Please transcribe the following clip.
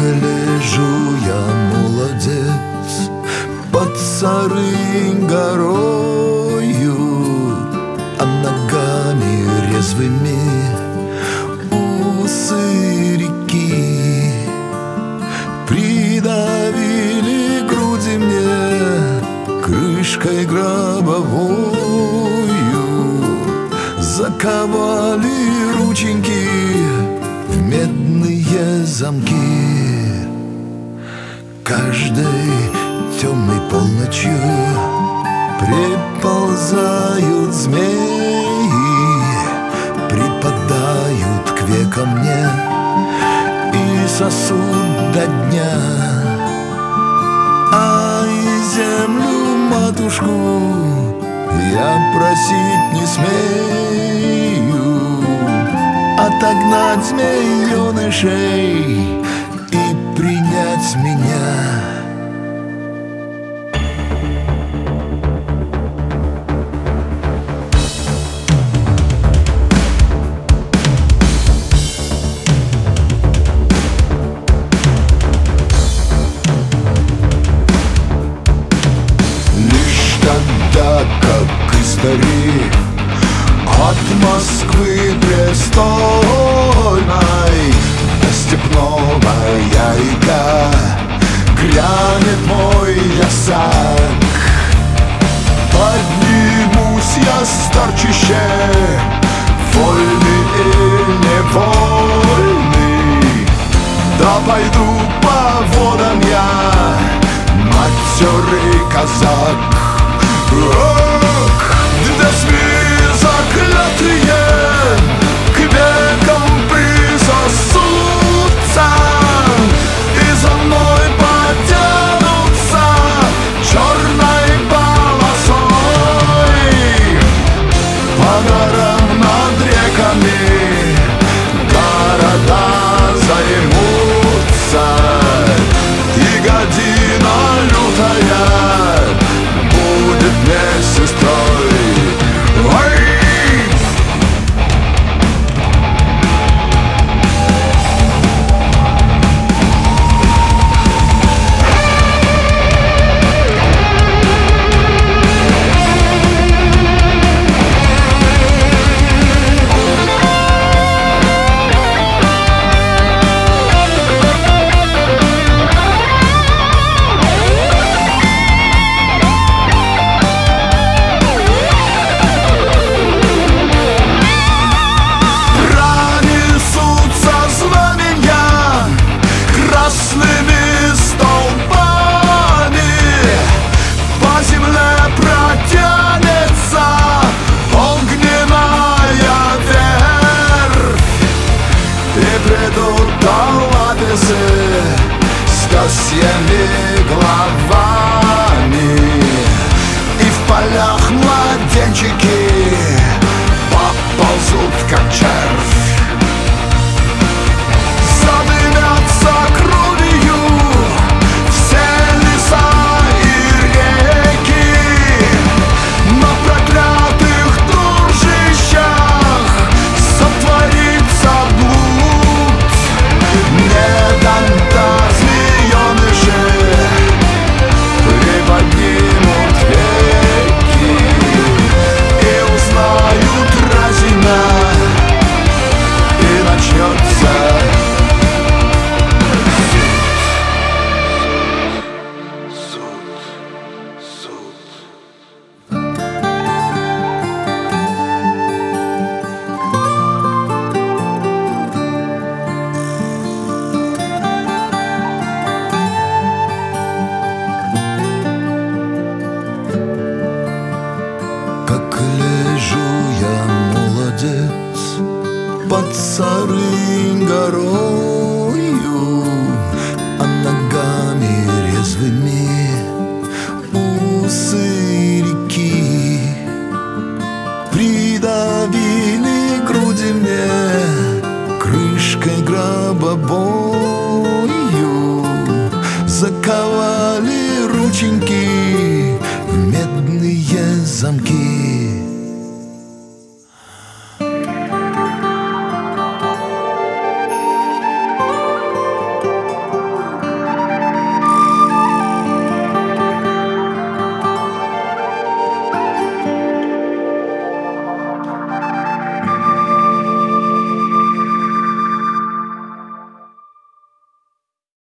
лежу я, молодец, под сырой горою, а ногами резвыми усы реки придавили груди мне крышкой гробовою, заковали рученьки в медные замки. Каждой темной полночью приползают змеи, припадают к векам мне и сосут до дня. А и землю матушку я просить не смею отогнать змеенышей и принять меня. Лишь тогда, как издали от Москвы престольной до степного яйка грянет мой ясак. Поднимусь я старчище, вольный и невольный, да пойду по водам я, матерый казак. Ох, да СМИ заклятые к векам присосутся и за мной потянутся черной полосой. По горам над реками города займутся, и година лютая будет мне сестрой. Ой! С косьями головами, и в полях младенчики поползут, как червь. Задымятся кровью все леса и реки, на проклятых торжищах сотворится блуд. Не дам змееныши приподнимут веки и узнают разина, и начнется суд. Как лежу я, молодец, под сырой горою, а ногами резвыми усы реки придавили груди мне крышкой гробовой.